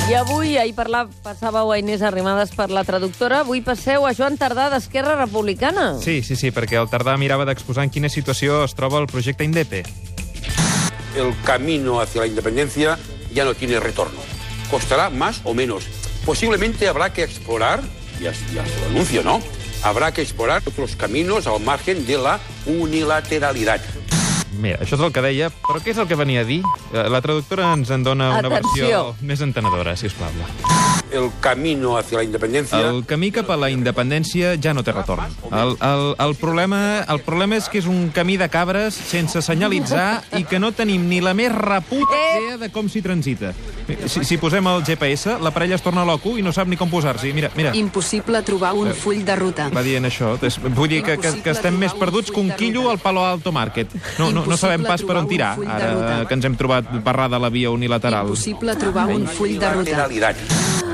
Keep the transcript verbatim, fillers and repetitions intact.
I avui, ahir parla, passàveu a Inés Arrimadas per la traductora, avui passeu a Joan Tardà d'Esquerra Republicana. Sí, sí, sí, perquè el Tardà mirava d'exposar en quina situació es troba el projecte Indepe. El camino hacia la independencia ya no tiene retorno. Costará más o menos. Posiblemente habrá que explorar, ya, ya se lo anuncio, ¿no? Habrá que explorar otros caminos al margen de la unilateralidad. Mira, això és el que deia, però què és el que venia a dir? La traductora ens en dona una Atenció. versió més entenedora, sisplau. El camino hacia la independencia... El camí cap a la independència ja no té retorn. El, el, el, problema, el problema és que és un camí de cabres sense senyalitzar i que no tenim ni la més reputa idea de com s'hi transita. Si, si posem el G P S, la parella es torna loco i no sap ni com posar-s'hi. Mira, mira. Impossible trobar un full de ruta. Va dient això. Vull dir que, que, que estem més perduts que un quillo al Palo Alto Market. No, no, no sabem pas per on tirar, ara que ens hem trobat barrada la via unilateral. Impossible trobar un full de ruta.